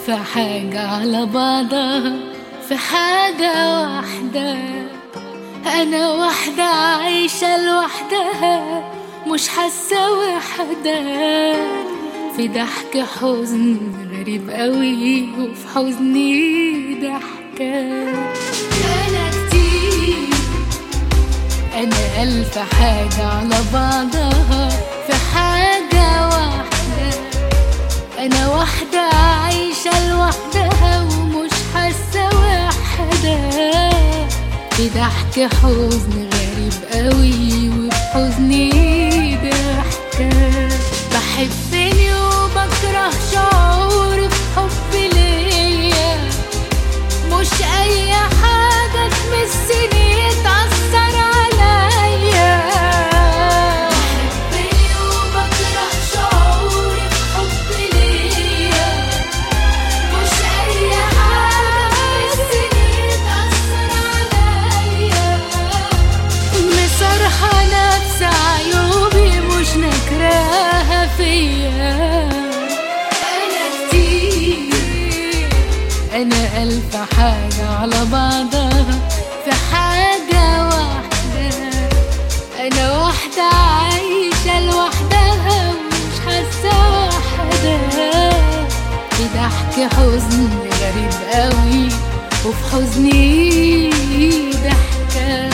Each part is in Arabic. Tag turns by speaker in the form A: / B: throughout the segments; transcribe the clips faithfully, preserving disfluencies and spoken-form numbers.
A: ألف حاجة على بعضها في حاجة واحدة. أنا واحدة عايشة لوحدها مش حاسة وحدة، في ضحك حزن غريب قوي وفي حزني ضحكة. أنا كتير، أنا ألف حاجة على بعضها في حاجة واحدة. أنا واحدة عايشة لوحدها ومش حاسة وحدة، في ضحك حزن غريب قوي وفي حزني ضحكة. بحبني وبكره شعوري في حبي ليا، مش أي حاجة تمسني تأثر عليا. بحبني وبكره شعوري في حبي ليا، مش أي حاجة تمسني تأثر عليا. مصرحة نفس عيوبي مش نكراها فيا. أنا كتير، أنا ألف حاجة على بعضها في حاجة واحدة. أنا واحدة عايشة لوحدها ومش حاسة وحدة، في ضحك حزن غريب قوي وفي حزني ضحكة.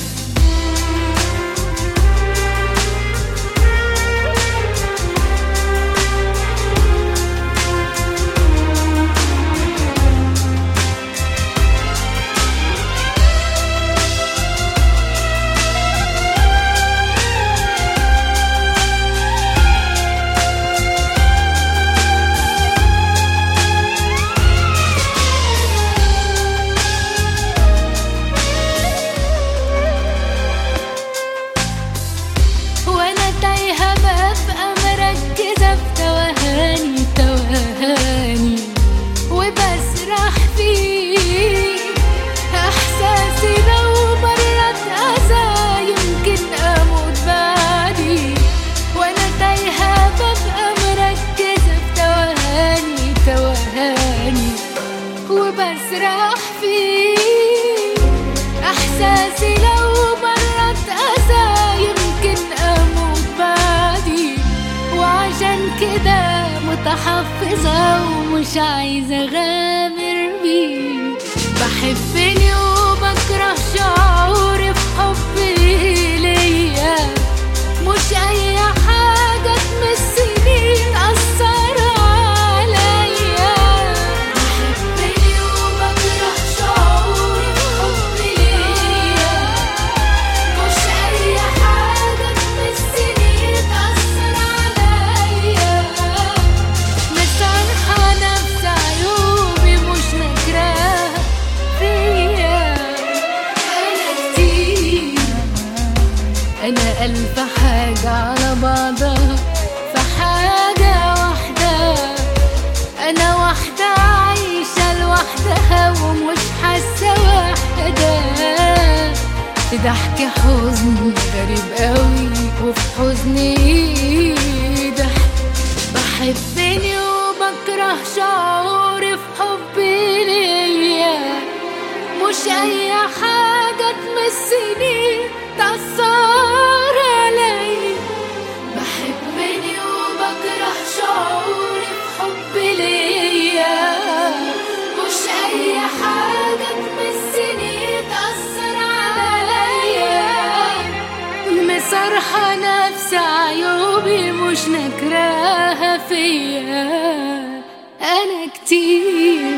A: وبسرح فيه احساسي لو مرت اذى يمكن اموت بعدي، وعشان كده متحفظة ومش عايزة اغامر بيه. بحبني وبكره شعوري في حبي ليا، مش اي حاجة تمسني تأثر عليا. بحبني وبكره شعوري في حبي ليا، مش اي حاجة تمسني تأثر عليا. مسامحة نفس عيوبي مش نكراها فيا. أنا كتير، أنا ألف حاجة على بعضها في حاجة واحدة. أنا واحدة عايشة لوحدها ومش حاسة وحدة، في ضحك حزن غريب قوي وفي حزني ضحك. بحبني وبكره شعوري في حبي ليا، مش أي حاجة تمسني تأثر عليا. بحبني وبكره شعوري في حبي ليا، مش أي حاجة تمسني تأثر عليا. مصرحة نفس عيوبي مش نكراها فيا. أنا كتير.